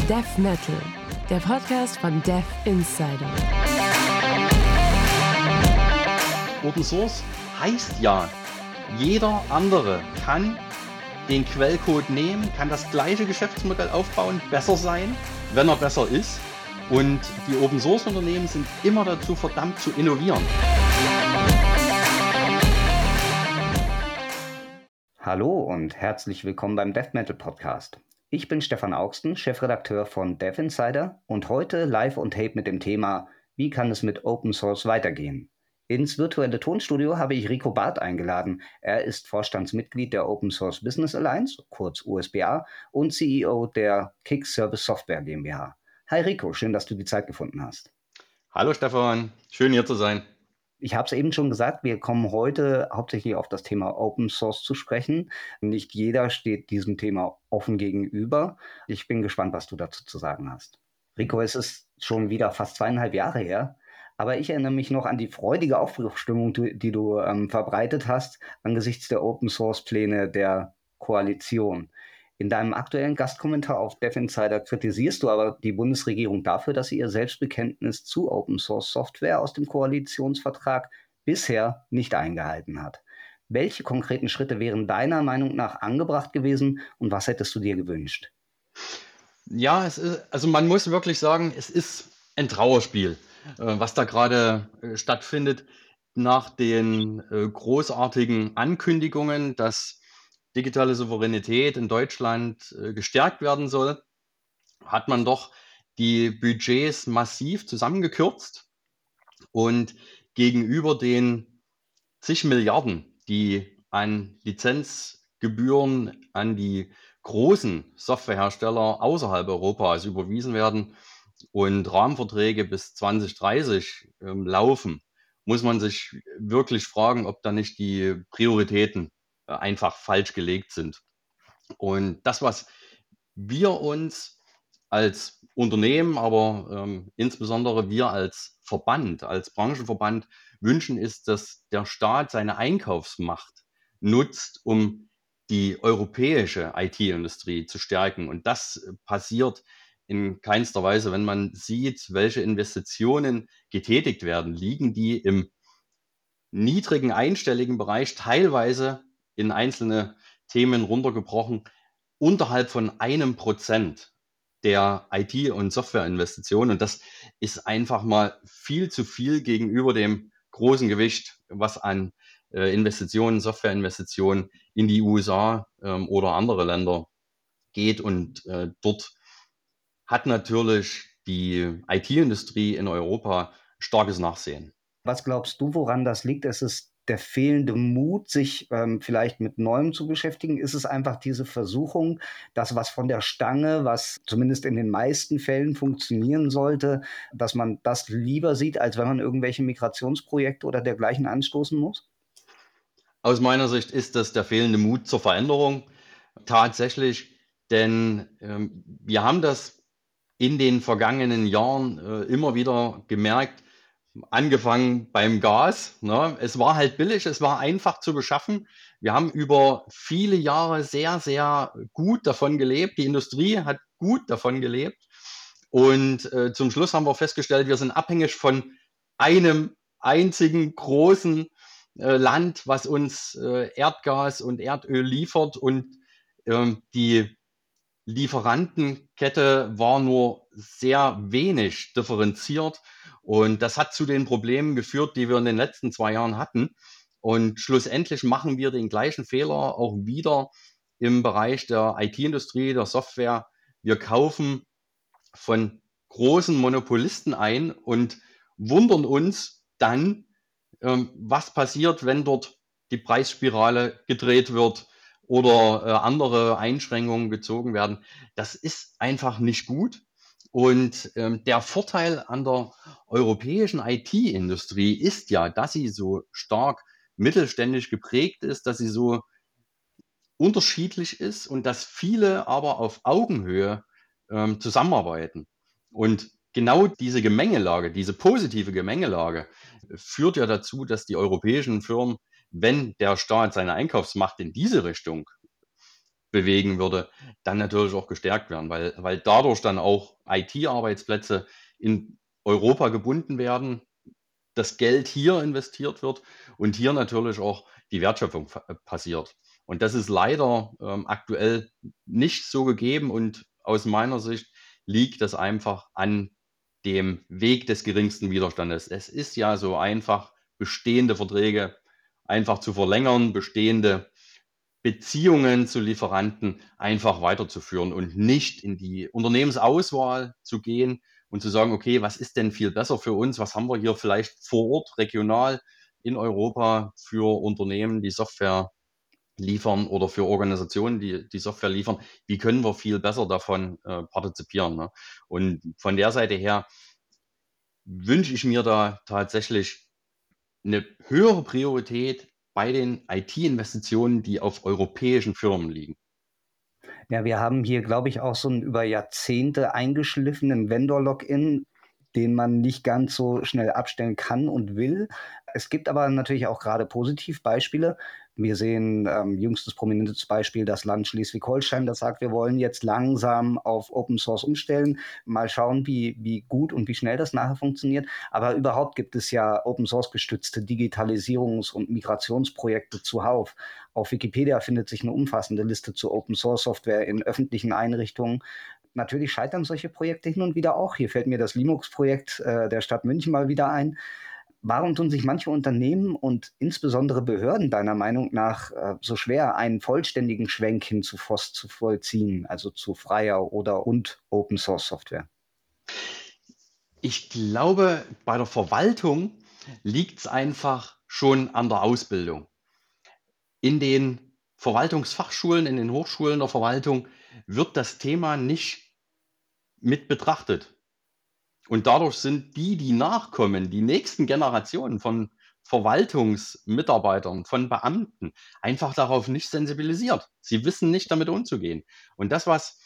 Dev Metal, der Podcast von Dev Insider. Open Source heißt ja, jeder andere kann den Quellcode nehmen, kann das gleiche Geschäftsmodell aufbauen, besser sein, wenn er besser ist. Und die Open Source Unternehmen sind immer dazu verdammt zu innovieren. Hallo und herzlich willkommen beim Dev Metal Podcast. Ich bin Stefan Augsten, Chefredakteur von Dev Insider und heute live on tape mit dem Thema: Wie kann es mit Open Source weitergehen? Ins virtuelle Tonstudio habe ich Rico Barth eingeladen. Er ist Vorstandsmitglied der Open Source Business Alliance, kurz USBA, und CEO der Kick Service Software GmbH. Hi Rico, schön, dass du die Zeit gefunden hast. Hallo Stefan, schön hier zu sein. Ich habe es eben schon gesagt, wir kommen heute hauptsächlich auf das Thema Open Source zu sprechen. Nicht jeder steht diesem Thema offen gegenüber. Ich bin gespannt, was du dazu zu sagen hast. Rico, es ist schon wieder fast 2,5 Jahre her, aber ich erinnere mich noch an die freudige Aufbruchsstimmung, die du verbreitet hast angesichts der Open Source Pläne der Koalition. In deinem aktuellen Gastkommentar auf Dev Insider kritisierst du aber die Bundesregierung dafür, dass sie ihr Selbstbekenntnis zu Open Source Software aus dem Koalitionsvertrag bisher nicht eingehalten hat. Welche konkreten Schritte wären deiner Meinung nach angebracht gewesen und was hättest du dir gewünscht? Ja, man muss wirklich sagen, es ist ein Trauerspiel, was da gerade stattfindet nach den großartigen Ankündigungen, dass digitale Souveränität in Deutschland gestärkt werden soll, hat man doch die Budgets massiv zusammengekürzt und gegenüber den zig Milliarden, die an Lizenzgebühren an die großen Softwarehersteller außerhalb Europas überwiesen werden und Rahmenverträge bis 2030 laufen, muss man sich wirklich fragen, ob da nicht die Prioritäten einfach falsch gelegt sind. Und das, was wir uns als Unternehmen, aber insbesondere wir als Verband, als Branchenverband wünschen, ist, dass der Staat seine Einkaufsmacht nutzt, um die europäische IT-Industrie zu stärken. Und das passiert in keinster Weise. Wenn man sieht, welche Investitionen getätigt werden, liegen die im niedrigen einstelligen Bereich, teilweise in einzelne Themen runtergebrochen, unterhalb von 1% der IT- und Softwareinvestitionen. Und das ist einfach mal viel zu viel gegenüber dem großen Gewicht, was an Investitionen, Softwareinvestitionen in die USA oder andere Länder geht. Und dort hat natürlich die IT-Industrie in Europa starkes Nachsehen. Was glaubst du, woran das liegt? Ist es der fehlende Mut, sich vielleicht mit Neuem zu beschäftigen? Ist es einfach diese Versuchung, das, was von der Stange, was zumindest in den meisten Fällen funktionieren sollte, dass man das lieber sieht, als wenn man irgendwelche Migrationsprojekte oder dergleichen anstoßen muss? Aus meiner Sicht ist das der fehlende Mut zur Veränderung tatsächlich, denn wir haben das in den vergangenen Jahren immer wieder gemerkt, angefangen beim Gas. Ne? Es war halt billig, es war einfach zu beschaffen. Wir haben über viele Jahre sehr, sehr gut davon gelebt. Die Industrie hat gut davon gelebt. Und zum Schluss haben wir festgestellt, wir sind abhängig von einem einzigen großen Land, was uns Erdgas und Erdöl liefert. Und die Lieferantenkette war nur sehr wenig differenziert. Und das hat zu den Problemen geführt, die wir in den letzten 2 Jahren hatten. Und schlussendlich machen wir den gleichen Fehler auch wieder im Bereich der IT-Industrie, der Software. Wir kaufen von großen Monopolisten ein und wundern uns dann, was passiert, wenn dort die Preisspirale gedreht wird oder andere Einschränkungen gezogen werden. Das ist einfach nicht gut. Und der Vorteil an der europäischen IT-Industrie ist ja, dass sie so stark mittelständisch geprägt ist, dass sie so unterschiedlich ist und dass viele aber auf Augenhöhe zusammenarbeiten. Und genau diese Gemengelage, diese positive Gemengelage führt ja dazu, dass die europäischen Firmen, wenn der Staat seine Einkaufsmacht in diese Richtung bewegen würde, dann natürlich auch gestärkt werden, weil dadurch dann auch IT-Arbeitsplätze in Europa gebunden werden, das Geld hier investiert wird und hier natürlich auch die Wertschöpfung passiert. Und das ist leider aktuell nicht so gegeben und aus meiner Sicht liegt das einfach an dem Weg des geringsten Widerstandes. Es ist ja so einfach, bestehende Verträge einfach zu verlängern, bestehende Beziehungen zu Lieferanten einfach weiterzuführen und nicht in die Unternehmensauswahl zu gehen und zu sagen, okay, was ist denn viel besser für uns? Was haben wir hier vielleicht vor Ort, regional in Europa für Unternehmen, die Software liefern oder für Organisationen, die Software liefern? Wie können wir viel besser davon partizipieren? Ne? Und von der Seite her wünsche ich mir da tatsächlich eine höhere Priorität bei den IT-Investitionen, die auf europäischen Firmen liegen. Ja, wir haben hier, glaube ich, auch so einen über Jahrzehnte eingeschliffenen Vendor-Login, den man nicht ganz so schnell abstellen kann und will. Es gibt aber natürlich auch gerade Positivbeispiele. Wir sehen jüngstes prominentes Beispiel das Land Schleswig-Holstein, das sagt, wir wollen jetzt langsam auf Open Source umstellen. Mal schauen, wie gut und wie schnell das nachher funktioniert. Aber überhaupt gibt es ja Open Source gestützte Digitalisierungs- und Migrationsprojekte zuhauf. Auf Wikipedia findet sich eine umfassende Liste zu Open Source Software in öffentlichen Einrichtungen. Natürlich scheitern solche Projekte hin und wieder auch. Hier fällt mir das Linux-Projekt der Stadt München mal wieder ein. Warum tun sich manche Unternehmen und insbesondere Behörden deiner Meinung nach so schwer, einen vollständigen Schwenk hin zu FOSS zu vollziehen, also zu freier und Open Source Software? Ich glaube, bei der Verwaltung liegt es einfach schon an der Ausbildung. In den Verwaltungsfachschulen, in den Hochschulen der Verwaltung wird das Thema nicht mit betrachtet. Und dadurch sind die nachkommen, die nächsten Generationen von Verwaltungsmitarbeitern, von Beamten, einfach darauf nicht sensibilisiert. Sie wissen nicht, damit umzugehen. Und das, was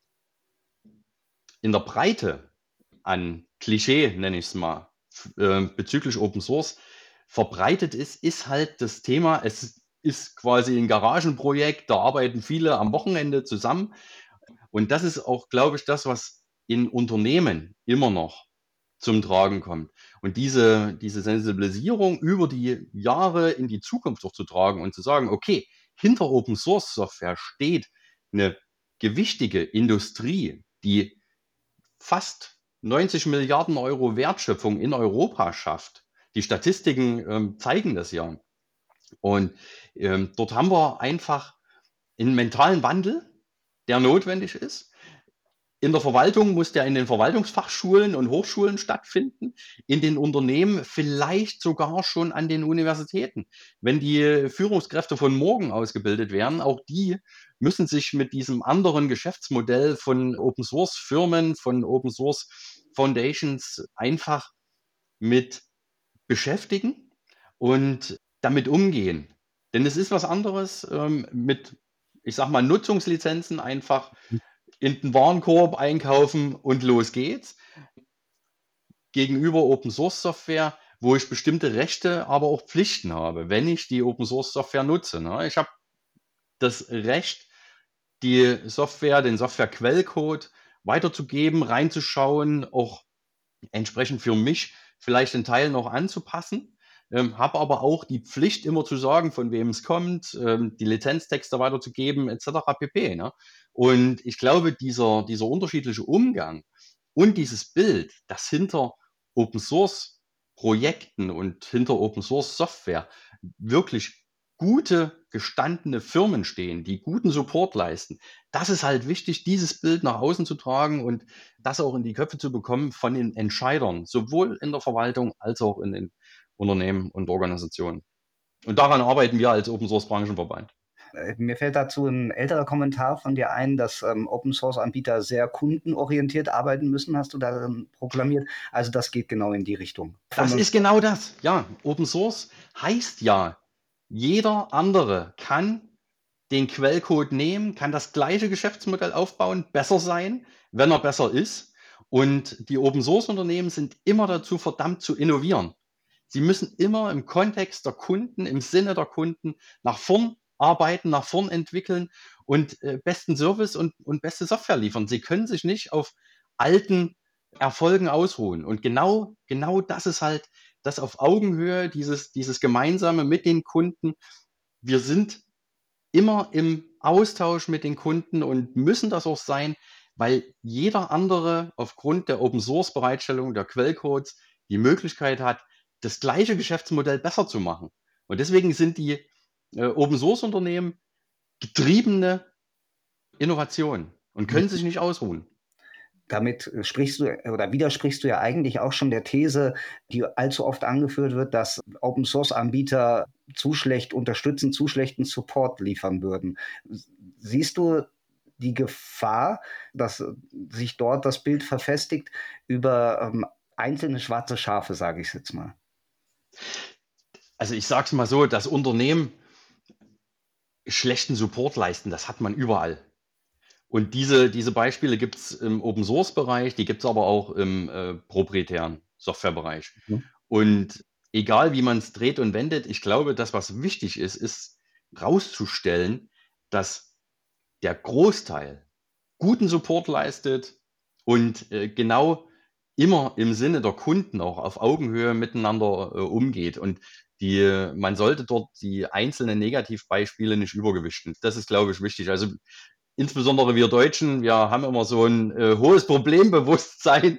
in der Breite an Klischee, nenne ich es mal, bezüglich Open Source verbreitet ist, ist halt das Thema, es ist quasi ein Garagenprojekt, da arbeiten viele am Wochenende zusammen. Und das ist auch, glaube ich, das, was in Unternehmen immer noch zum Tragen kommt. Und diese Sensibilisierung über die Jahre in die Zukunft auch zu tragen und zu sagen, okay, hinter Open Source Software steht eine gewichtige Industrie, die fast 90 Milliarden Euro Wertschöpfung in Europa schafft. Die Statistiken zeigen das ja. Und dort haben wir einfach einen mentalen Wandel, der notwendig ist. In der Verwaltung muss der in den Verwaltungsfachschulen und Hochschulen stattfinden, in den Unternehmen vielleicht sogar schon an den Universitäten. Wenn die Führungskräfte von morgen ausgebildet werden, auch die müssen sich mit diesem anderen Geschäftsmodell von Open Source Firmen, von Open Source Foundations einfach mit beschäftigen und damit umgehen. Denn es ist was anderes mit, ich sag mal, Nutzungslizenzen einfach in den Warenkorb einkaufen und los geht's. Gegenüber Open Source Software, wo ich bestimmte Rechte, aber auch Pflichten habe, wenn ich die Open Source Software nutze. Ne? Ich habe das Recht, die Software, den Software-Quellcode weiterzugeben, reinzuschauen, auch entsprechend für mich vielleicht den Teil noch anzupassen. Habe aber auch die Pflicht, immer zu sagen, von wem es kommt, die Lizenztexte weiterzugeben, etc. pp. Ne? Und ich glaube, dieser unterschiedliche Umgang und dieses Bild, das hinter Open Source Projekten und hinter Open Source Software wirklich gute, gestandene Firmen stehen, die guten Support leisten, das ist halt wichtig, dieses Bild nach außen zu tragen und das auch in die Köpfe zu bekommen von den Entscheidern, sowohl in der Verwaltung als auch in den Unternehmen und Organisationen. Und daran arbeiten wir als Open Source Branchenverband. Mir fällt dazu ein älterer Kommentar von dir ein, dass Open Source Anbieter sehr kundenorientiert arbeiten müssen, hast du da proklamiert. Also das geht genau in die Richtung. Das ist genau das. Ja, Open Source heißt ja, jeder andere kann den Quellcode nehmen, kann das gleiche Geschäftsmodell aufbauen, besser sein, wenn er besser ist. Und die Open Source Unternehmen sind immer dazu verdammt zu innovieren. Sie müssen immer im Kontext der Kunden, im Sinne der Kunden nach vorn arbeiten, nach vorn entwickeln und besten Service und beste Software liefern. Sie können sich nicht auf alten Erfolgen ausruhen. Und genau das ist halt das auf Augenhöhe, dieses Gemeinsame mit den Kunden. Wir sind immer im Austausch mit den Kunden und müssen das auch sein, weil jeder andere aufgrund der Open-Source-Bereitstellung der Quellcodes die Möglichkeit hat, das gleiche Geschäftsmodell besser zu machen. Und deswegen sind die Open-Source-Unternehmen getriebene Innovationen und können sich nicht ausruhen. Damit sprichst du oder widersprichst du ja eigentlich auch schon der These, die allzu oft angeführt wird, dass Open-Source-Anbieter zu schlecht unterstützen, zu schlechten Support liefern würden. Siehst du die Gefahr, dass sich dort das Bild verfestigt über einzelne schwarze Schafe, sage ich jetzt mal? Also ich sage es mal so, das Unternehmen schlechten Support leisten, das hat man überall. Und diese Beispiele gibt es im Open-Source-Bereich, die gibt es aber auch im proprietären Softwarebereich. Mhm. Und egal wie man es dreht und wendet, ich glaube, das, was wichtig ist, ist rauszustellen, dass der Großteil guten Support leistet und genau immer im Sinne der Kunden auch auf Augenhöhe miteinander umgeht. Und man sollte dort die einzelnen Negativbeispiele nicht übergewichten. Das ist, glaube ich, wichtig. Also insbesondere wir Deutschen, wir haben immer so ein hohes Problembewusstsein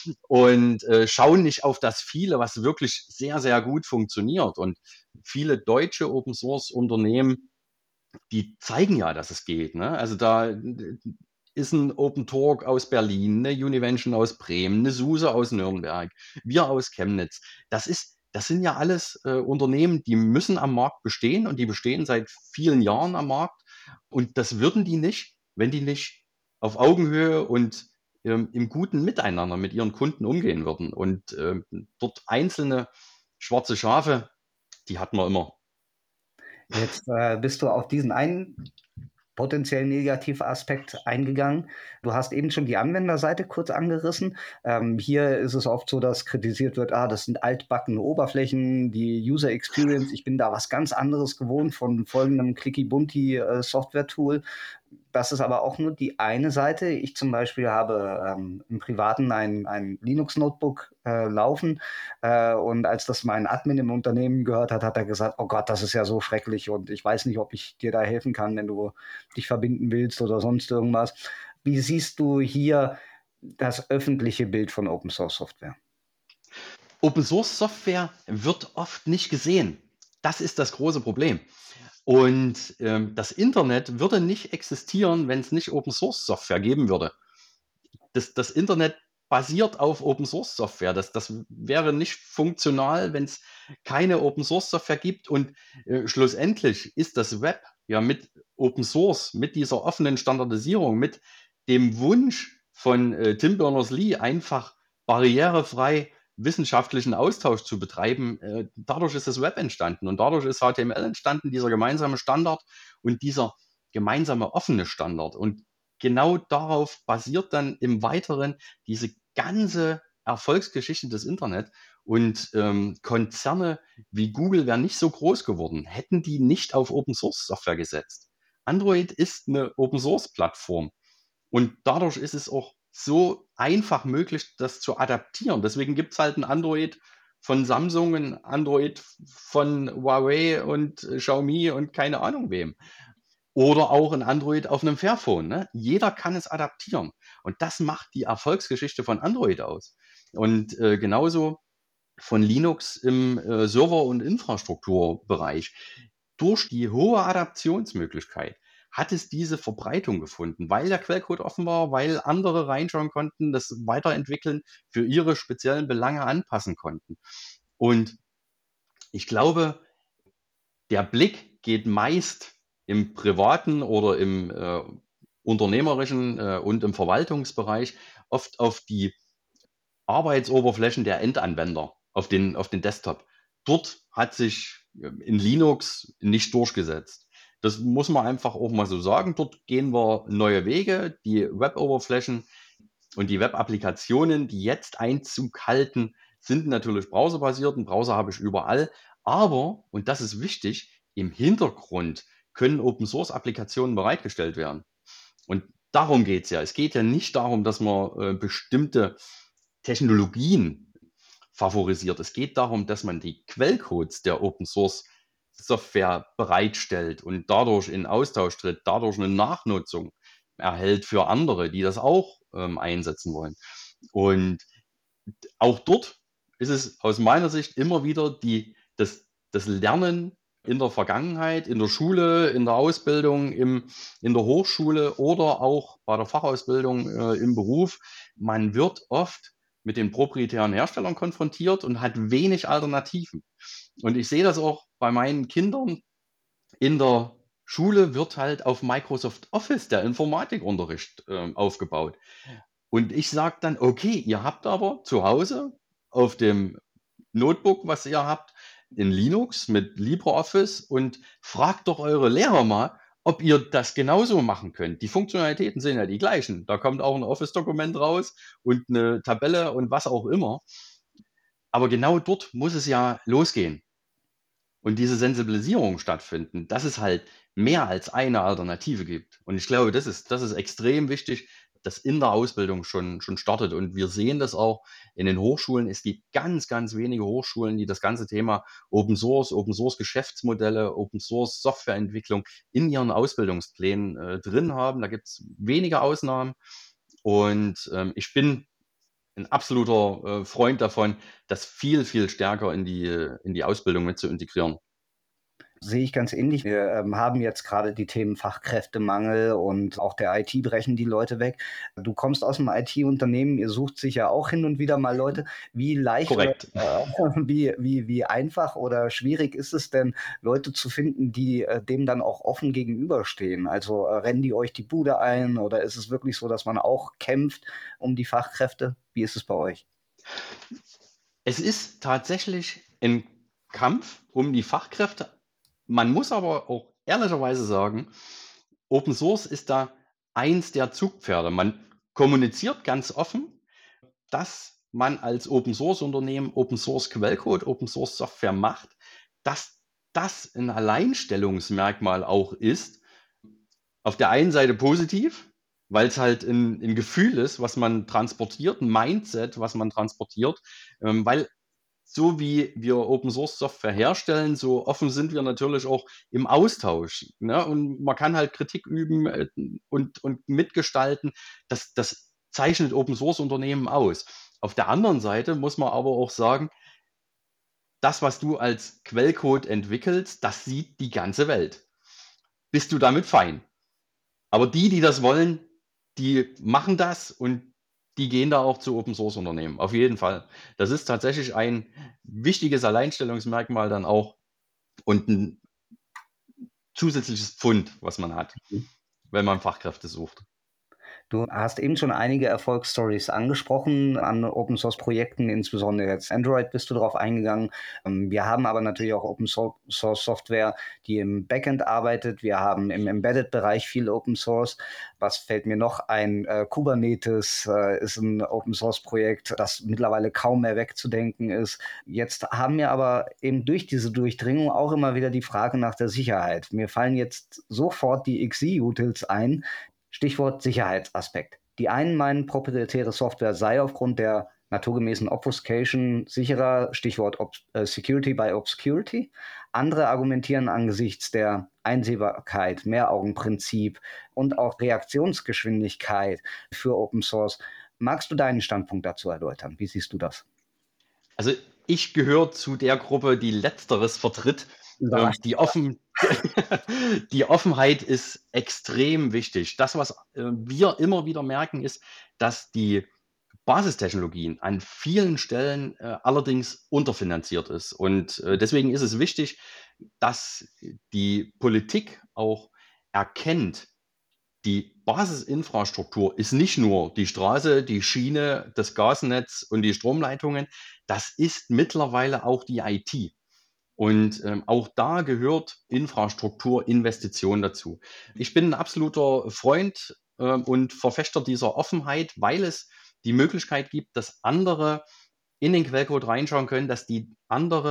und schauen nicht auf das viele, was wirklich sehr, sehr gut funktioniert. Und viele deutsche Open-Source-Unternehmen, die zeigen ja, dass es geht. Ne? Also da ist ein Open Talk aus Berlin, eine Univention aus Bremen, eine SUSE aus Nürnberg, wir aus Chemnitz. Das sind ja alles Unternehmen, die müssen am Markt bestehen und die bestehen seit vielen Jahren am Markt. Und das würden die nicht, wenn die nicht auf Augenhöhe und im guten Miteinander mit ihren Kunden umgehen würden. Und dort einzelne schwarze Schafe, die hatten wir immer. Jetzt bist du auf diesen einen potenziell negativen Aspekt eingegangen. Du hast eben schon die Anwenderseite kurz angerissen. Hier ist es oft so, dass kritisiert wird, das sind altbackene Oberflächen, die User Experience, ich bin da was ganz anderes gewohnt von folgendem Clicky-Bunti-Software-Tool. Das ist aber auch nur die eine Seite. Ich zum Beispiel habe im Privaten ein Linux-Notebook laufen und als das mein Admin im Unternehmen gehört hat, hat er gesagt, oh Gott, das ist ja so schrecklich und ich weiß nicht, ob ich dir da helfen kann, wenn du dich verbinden willst oder sonst irgendwas. Wie siehst du hier das öffentliche Bild von Open Source Software? Open Source Software wird oft nicht gesehen. Das ist das große Problem. Und das Internet würde nicht existieren, wenn es nicht Open Source Software geben würde. Das Internet basiert auf Open Source Software. Das wäre nicht funktional, wenn es keine Open Source Software gibt. Und schlussendlich ist das Web ja mit Open Source, mit dieser offenen Standardisierung, mit dem Wunsch von Tim Berners-Lee einfach barrierefrei wissenschaftlichen Austausch zu betreiben. Dadurch ist das Web entstanden und dadurch ist HTML entstanden, dieser gemeinsame Standard und dieser gemeinsame offene Standard. Und genau darauf basiert dann im Weiteren diese ganze Erfolgsgeschichte des Internet. Und Konzerne wie Google wären nicht so groß geworden, hätten die nicht auf Open Source Software gesetzt. Android ist eine Open Source Plattform und dadurch ist es auch so einfach möglich, das zu adaptieren. Deswegen gibt es halt ein Android von Samsung, ein Android von Huawei und Xiaomi und keine Ahnung wem. Oder auch ein Android auf einem Fairphone. Ne? Jeder kann es adaptieren. Und das macht die Erfolgsgeschichte von Android aus. Und genauso von Linux im Server- und Infrastrukturbereich. Durch die hohe Adaptionsmöglichkeit hat es diese Verbreitung gefunden, weil der Quellcode offen war, weil andere reinschauen konnten, das weiterentwickeln, für ihre speziellen Belange anpassen konnten. Und ich glaube, der Blick geht meist im privaten oder im unternehmerischen und im Verwaltungsbereich oft auf die Arbeitsoberflächen der Endanwender, auf den Desktop. Dort hat sich in Linux nicht durchgesetzt. Das muss man einfach auch mal so sagen. Dort gehen wir neue Wege. Die Web-Oberflächen und die Web-Applikationen, die jetzt Einzug halten, sind natürlich browserbasiert. Einen Browser habe ich überall. Aber, und das ist wichtig, im Hintergrund können Open-Source-Applikationen bereitgestellt werden. Und darum geht es ja. Es geht ja nicht darum, dass man bestimmte Technologien favorisiert. Es geht darum, dass man die Quellcodes der Open-Source-Software bereitstellt und dadurch in Austausch tritt, dadurch eine Nachnutzung erhält für andere, die das auch einsetzen wollen. Und auch dort ist es aus meiner Sicht immer wieder das Lernen in der Vergangenheit, in der Schule, in der Ausbildung, in der Hochschule oder auch bei der Fachausbildung im Beruf. Man wird oft mit den proprietären Herstellern konfrontiert und hat wenig Alternativen. Und ich sehe das auch bei meinen Kindern. In der Schule wird halt auf Microsoft Office der Informatikunterricht aufgebaut. Und ich sage dann, okay, ihr habt aber zu Hause auf dem Notebook, was ihr habt, in Linux mit LibreOffice und fragt doch eure Lehrer mal, ob ihr das genauso machen könnt. Die Funktionalitäten sind ja die gleichen. Da kommt auch ein Office-Dokument raus und eine Tabelle und was auch immer. Aber genau dort muss es ja losgehen und diese Sensibilisierung stattfinden, dass es halt mehr als eine Alternative gibt. Und ich glaube, das ist extrem wichtig, dass in der Ausbildung schon startet. Und wir sehen das auch in den Hochschulen. Es gibt ganz, ganz wenige Hochschulen, die das ganze Thema Open Source Geschäftsmodelle, Open Source Softwareentwicklung in ihren Ausbildungsplänen drin haben. Da gibt es wenige Ausnahmen. Und ich bin ein absoluter Freund davon, das viel, viel stärker in die Ausbildung mit zu integrieren. Sehe ich ganz ähnlich. Wir haben jetzt gerade die Themen Fachkräftemangel und auch der IT brechen die Leute weg. Du kommst aus einem IT-Unternehmen, ihr sucht sicher auch hin und wieder mal Leute. Wie leicht oder Korrekt. wie einfach oder schwierig ist es denn, Leute zu finden, die dem dann auch offen gegenüberstehen? Also rennen die euch die Bude ein oder ist es wirklich so, dass man auch kämpft um die Fachkräfte? Wie ist es bei euch? Es ist tatsächlich ein Kampf um die Fachkräfte. Man muss aber auch ehrlicherweise sagen, Open Source ist da eins der Zugpferde. Man kommuniziert ganz offen, dass man als Open Source Unternehmen Open Source Quellcode, Open Source Software macht, dass das ein Alleinstellungsmerkmal auch ist. Auf der einen Seite positiv, weil es halt ein Gefühl ist, was man transportiert, ein Mindset, was man transportiert, weil so wie wir Open Source Software herstellen, so offen sind wir natürlich auch im Austausch. Ne? Und man kann halt Kritik üben und mitgestalten. Das zeichnet Open Source Unternehmen aus. Auf der anderen Seite muss man aber auch sagen, das, was du als Quellcode entwickelst, das sieht die ganze Welt. Bist du damit fein? Aber die das wollen, die machen das und die gehen da auch zu Open Source Unternehmen. Auf jeden Fall. Das ist tatsächlich ein wichtiges Alleinstellungsmerkmal dann auch und ein zusätzliches Pfund, was man hat, wenn man Fachkräfte sucht. Du hast eben schon einige Erfolgsstories angesprochen an Open-Source-Projekten, insbesondere jetzt Android bist du darauf eingegangen. Wir haben aber natürlich auch Open-Source-Software, die im Backend arbeitet. Wir haben im Embedded-Bereich viel Open-Source. Was fällt mir noch ein? Kubernetes ist ein Open-Source-Projekt, das mittlerweile kaum mehr wegzudenken ist. Jetzt haben wir aber eben durch diese Durchdringung auch immer wieder die Frage nach der Sicherheit. Mir fallen jetzt sofort die XE-Utils ein. Stichwort Sicherheitsaspekt. Die einen meinen, proprietäre Software sei aufgrund der naturgemäßen Obfuscation sicherer, Stichwort Security by Obscurity. Andere argumentieren angesichts der Einsehbarkeit, Mehraugenprinzip und auch Reaktionsgeschwindigkeit für Open Source. Magst du deinen Standpunkt dazu erläutern? Wie siehst du das? Also ich gehöre zu der Gruppe, die Letzteres vertritt. Die Offenheit ist extrem wichtig. Das, was wir immer wieder merken, ist, dass die Basistechnologien an vielen Stellen allerdings unterfinanziert ist. Und deswegen ist es wichtig, dass die Politik auch erkennt, die Basisinfrastruktur ist nicht nur die Straße, die Schiene, das Gasnetz und die Stromleitungen. Das ist mittlerweile auch die IT. Und auch da gehört Infrastrukturinvestition dazu. Ich bin ein absoluter Freund und Verfechter dieser Offenheit, weil es die Möglichkeit gibt, dass andere in den Quellcode reinschauen können, dass die andere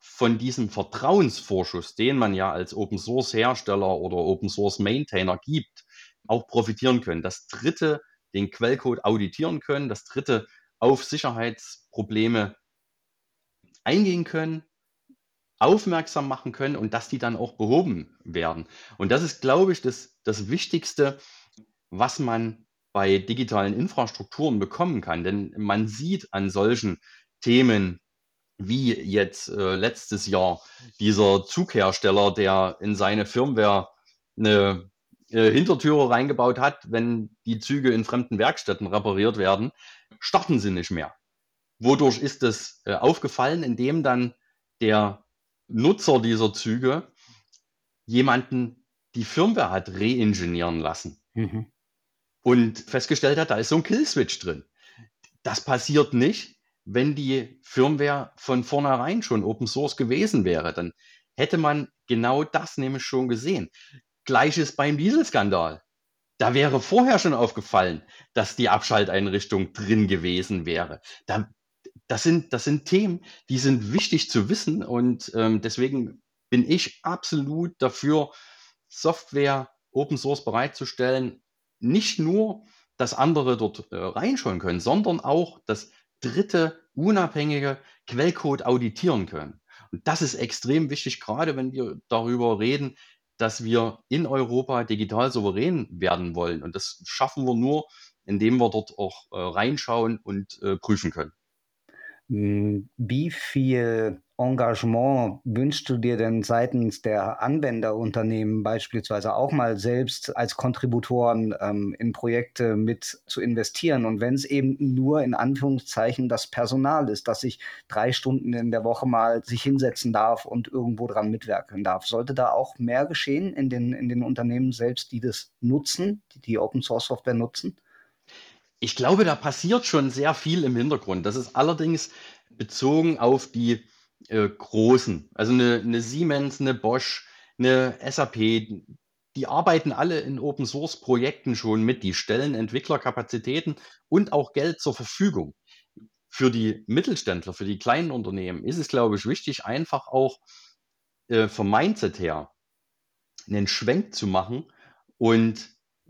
von diesem Vertrauensvorschuss, den man ja als Open-Source-Hersteller oder Open-Source-Maintainer gibt, auch profitieren können. Dass Dritte den Quellcode auditieren können, dass Dritte auf Sicherheitsprobleme eingehen können, aufmerksam machen können und dass die dann auch behoben werden. Und das ist, glaube ich, das Wichtigste, was man bei digitalen Infrastrukturen bekommen kann. Denn man sieht an solchen Themen wie jetzt letztes Jahr dieser Zughersteller, der in seine Firmware eine Hintertüre reingebaut hat, wenn die Züge in fremden Werkstätten repariert werden, starten sie nicht mehr. Wodurch ist es aufgefallen? Indem dann der Nutzer dieser Züge jemanden die Firmware hat reingenieren lassen Mhm. und festgestellt hat, da ist so ein Killswitch drin. Das passiert nicht, wenn die Firmware von vornherein schon Open Source gewesen wäre. Dann hätte man genau das nämlich schon gesehen. Gleiches beim Dieselskandal. Da wäre vorher schon aufgefallen, dass die Abschalteinrichtung drin gewesen wäre. Das sind Themen, die sind wichtig zu wissen und deswegen bin ich absolut dafür, Software Open Source bereitzustellen. Nicht nur, dass andere dort reinschauen können, sondern auch, dass Dritte unabhängige Quellcode auditieren können. Und das ist extrem wichtig, gerade wenn wir darüber reden, dass wir in Europa digital souverän werden wollen. Und das schaffen wir nur, indem wir dort auch reinschauen und prüfen können. Wie viel Engagement wünschst du dir denn seitens der Anwenderunternehmen beispielsweise auch mal selbst als Kontributoren in Projekte mit zu investieren? Und wenn es eben nur in Anführungszeichen das Personal ist, dass sich 3 Stunden in der Woche mal sich hinsetzen darf und irgendwo dran mitwirken darf, sollte da auch mehr geschehen in den Unternehmen selbst, die das nutzen, die Open Source Software nutzen? Ich glaube, da passiert schon sehr viel im Hintergrund. Das ist allerdings bezogen auf die Großen. Also eine Siemens, eine Bosch, eine SAP, die arbeiten alle in Open Source Projekten schon mit. Die stellen Entwicklerkapazitäten und auch Geld zur Verfügung. Für die Mittelständler, für die kleinen Unternehmen ist es, glaube ich, wichtig, einfach auch vom Mindset her einen Schwenk zu machen und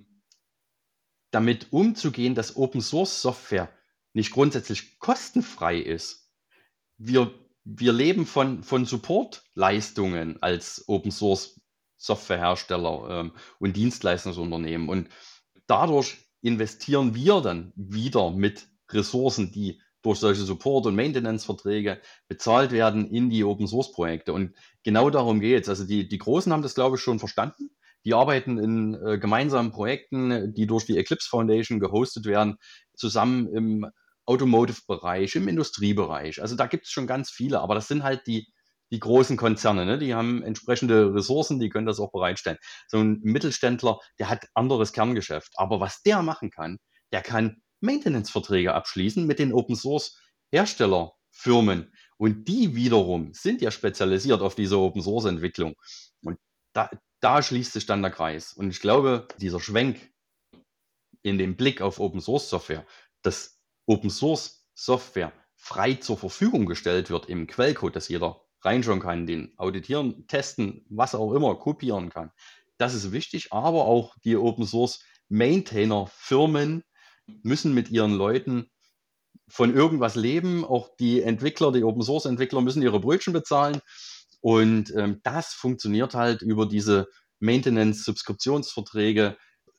damit umzugehen, dass Open Source Software nicht grundsätzlich kostenfrei ist. Wir, wir leben von Supportleistungen als Open Source Softwarehersteller und Dienstleistungsunternehmen. Und dadurch investieren wir dann wieder mit Ressourcen, die durch solche Support- und Maintenance-Verträge bezahlt werden in die Open Source Projekte. Und genau darum geht es. Also die Großen haben das, glaube ich, schon verstanden. Die arbeiten in gemeinsamen Projekten, die durch die Eclipse Foundation gehostet werden, zusammen im Automotive-Bereich, im Industriebereich. Also da gibt es schon ganz viele, aber das sind halt die großen Konzerne, ne? Die haben entsprechende Ressourcen, die können das auch bereitstellen. So ein Mittelständler, der hat anderes Kerngeschäft. Aber was der machen kann, der kann Maintenance-Verträge abschließen mit den Open-Source-Herstellerfirmen. Und die wiederum sind ja spezialisiert auf diese Open-Source-Entwicklung. Und da schließt sich dann der Kreis. Und ich glaube, dieser Schwenk in dem Blick auf Open Source Software, dass Open Source Software frei zur Verfügung gestellt wird im Quellcode, dass jeder reinschauen kann, den auditieren, testen, was auch immer, kopieren kann. Das ist wichtig, aber auch die Open Source Maintainer Firmen müssen mit ihren Leuten von irgendwas leben. Auch die Entwickler, die Open Source Entwickler müssen ihre Brötchen bezahlen. Und das funktioniert halt über diese Maintenance-Subskriptionsverträge,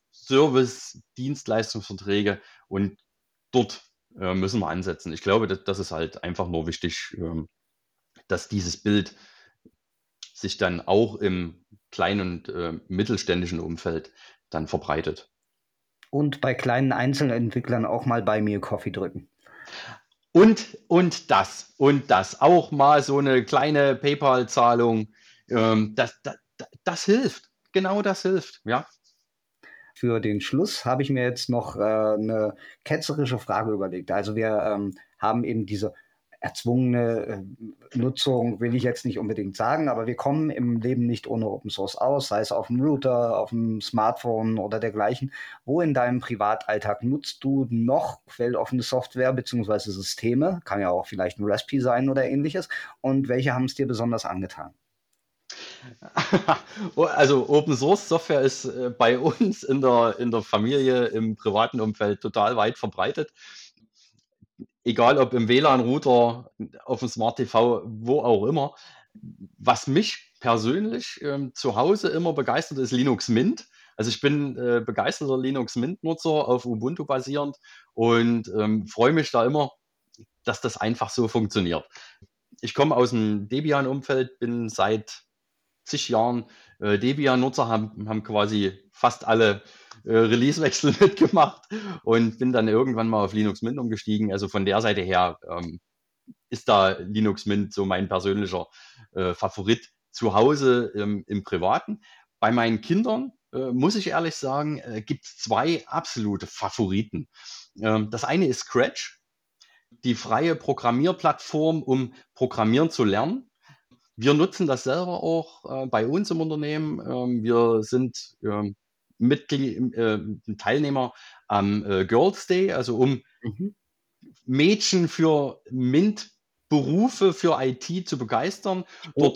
Service-Dienstleistungsverträge und dort müssen wir ansetzen. Ich glaube, das ist halt einfach nur wichtig, dass dieses Bild sich dann auch im kleinen und mittelständischen Umfeld dann verbreitet. Und bei kleinen Einzelentwicklern auch mal bei mir Coffee drücken. Und das. Auch mal so eine kleine PayPal-Zahlung, das hilft. Genau das hilft, ja. Für den Schluss habe ich mir jetzt noch eine ketzerische Frage überlegt. Also wir haben eben diese erzwungene Nutzung will ich jetzt nicht unbedingt sagen, aber wir kommen im Leben nicht ohne Open Source aus, sei es auf dem Router, auf dem Smartphone oder dergleichen. Wo in deinem Privatalltag nutzt du noch quelloffene Software bzw. Systeme? Kann ja auch vielleicht ein Raspi sein oder ähnliches. Und welche haben es dir besonders angetan? Also Open Source Software ist bei uns in der Familie, im privaten Umfeld total weit verbreitet. Egal ob im WLAN-Router, auf dem Smart TV, wo auch immer. Was mich persönlich zu Hause immer begeistert, ist Linux Mint. Also ich bin begeisterter Linux Mint-Nutzer auf Ubuntu basierend und freue mich da immer, dass das einfach so funktioniert. Ich komme aus dem Debian-Umfeld, bin seit zig Jahren Debian-Nutzer, haben quasi fast alle Release-Wechsel mitgemacht und bin dann irgendwann mal auf Linux Mint umgestiegen. Also von der Seite her ist da Linux Mint so mein persönlicher Favorit zu Hause im Privaten. Bei meinen Kindern, muss ich ehrlich sagen, gibt es zwei absolute Favoriten. Das eine ist Scratch, die freie Programmierplattform, um Programmieren zu lernen. Wir nutzen das selber auch bei uns im Unternehmen. Wir sind Mitglied, Teilnehmer am Girls Day, also um Mhm. Mädchen für MINT-Berufe, für IT zu begeistern. Oh.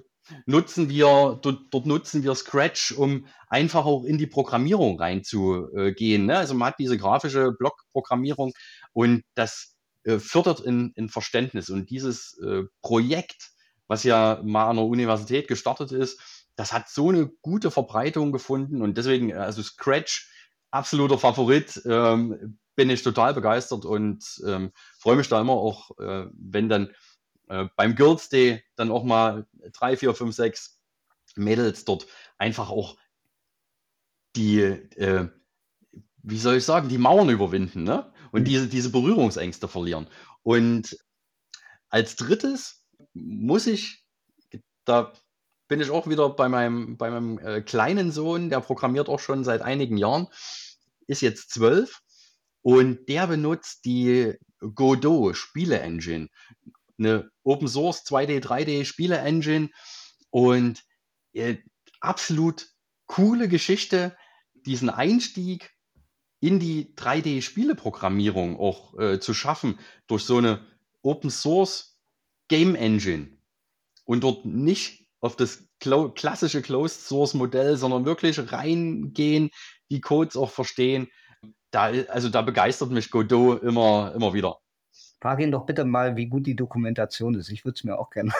Dort nutzen wir Scratch, um einfach auch in die Programmierung reinzugehen. Ne? Also man hat diese grafische Blockprogrammierung und das fördert in Verständnis. Und dieses Projekt, was ja mal an der Universität gestartet ist, das hat so eine gute Verbreitung gefunden und deswegen, also Scratch, absoluter Favorit, bin ich total begeistert und freue mich da immer auch, wenn dann beim Girls Day dann auch mal 3, 4, 5, 6 Mädels dort einfach auch die, wie soll ich sagen, die Mauern überwinden, ne? Und diese Berührungsängste verlieren. Und als drittes muss ich, da bin ich auch wieder bei meinem kleinen Sohn, der programmiert auch schon seit einigen Jahren, ist jetzt 12 und der benutzt die Godot Spiele-Engine, eine Open Source 2D, 3D Spiele-Engine und äh, absolut coole Geschichte, diesen Einstieg in die 3D-Spieleprogrammierung auch zu schaffen durch so eine Open Source Game Engine und dort nicht auf das klassische Closed Source Modell, sondern wirklich reingehen, die Codes auch verstehen. Also da begeistert mich Godot immer wieder. Frag ihn doch bitte mal, wie gut die Dokumentation ist. Ich würde es mir auch gerne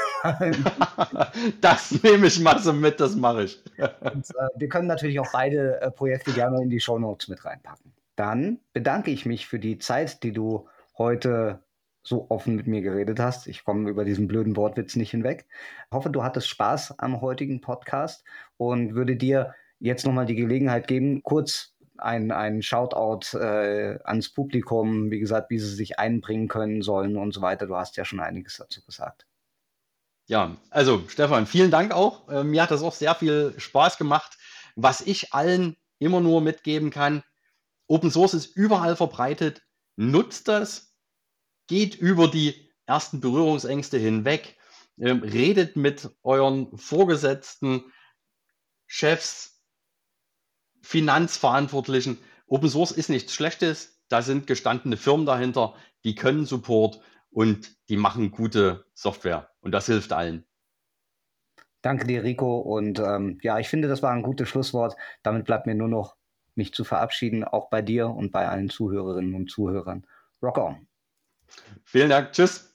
Das nehme ich mal so mit, das mache ich. Und, wir können natürlich auch beide Projekte gerne in die Shownotes mit reinpacken. Dann bedanke ich mich für die Zeit, die du heute so offen mit mir geredet hast. Ich komme über diesen blöden Wortwitz nicht hinweg. Ich hoffe, du hattest Spaß am heutigen Podcast und würde dir jetzt nochmal die Gelegenheit geben, kurz einen Shoutout ans Publikum, wie gesagt, wie sie sich einbringen können sollen und so weiter. Du hast ja schon einiges dazu gesagt. Ja, also Stefan, vielen Dank auch. Mir hat das auch sehr viel Spaß gemacht. Was ich allen immer nur mitgeben kann, Open Source ist überall verbreitet. Nutzt das, geht über die ersten Berührungsängste hinweg, redet mit euren Vorgesetzten, Chefs, Finanzverantwortlichen. Open Source ist nichts Schlechtes. Da sind gestandene Firmen dahinter, die können Support und die machen gute Software. Und das hilft allen. Danke dir, Rico. Und ja, ich finde, das war ein gutes Schlusswort. Damit bleibt mir nur noch, mich zu verabschieden, auch bei dir und bei allen Zuhörerinnen und Zuhörern. Rock on. Vielen Dank. Tschüss.